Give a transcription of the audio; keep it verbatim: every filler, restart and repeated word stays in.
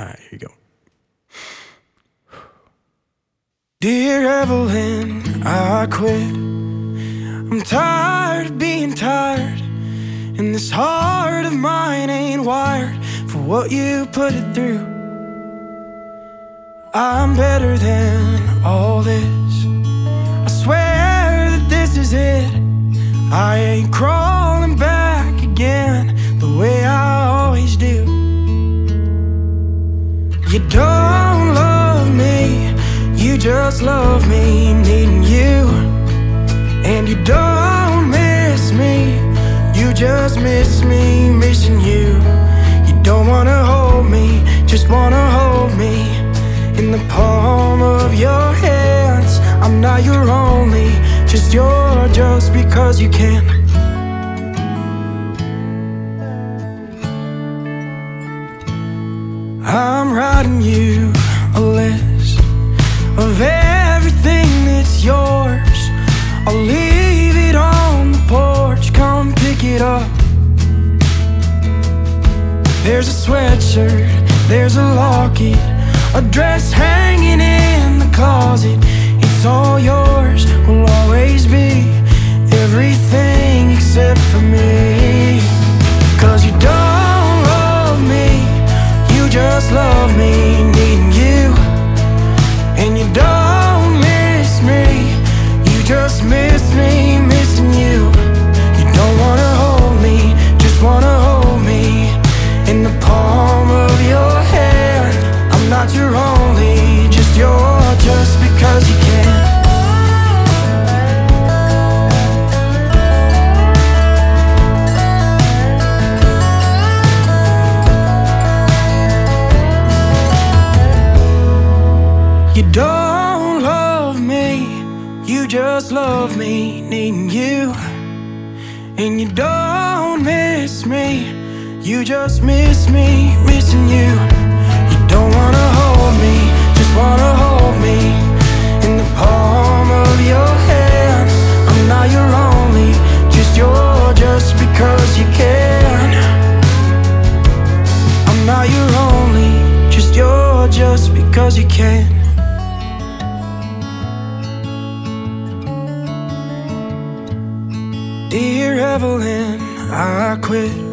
Alright, here you go. Dear Evelyn, I quit. I'm tired of being tired, and this heart of mine ain't wired for what you put it through. I'm better than all this. I swear that this is it. I ain't crawling back again the way I always do. You don't love me, you just love me needing you. And you don't miss me, you just miss me missing you. You don't wanna hold me, just wanna hold me in the palm of your hands. I'm not your only, just your just because you can. I'm writing you a list of everything that's yours. I'll leave it on the porch, come pick it up. There's a sweatshirt, there's a locket, a dress hanging in the closet. It's all yours, will always be everything except for me. Cause you don't love me, you just love me needing you. And you don't miss me, you just miss me missing you. You don't wanna hold me, just wanna hold me in the palm of your hand. I'm not your only, just your just because you can. You don't love me, you just love me needing you. And you don't miss me, you just miss me missing you. You don't wanna hold me, just wanna hold me in the palm of your hand. I'm not your only, just your just because you can. I'm not your only, just your just because you can. Dear Evelyn, I quit.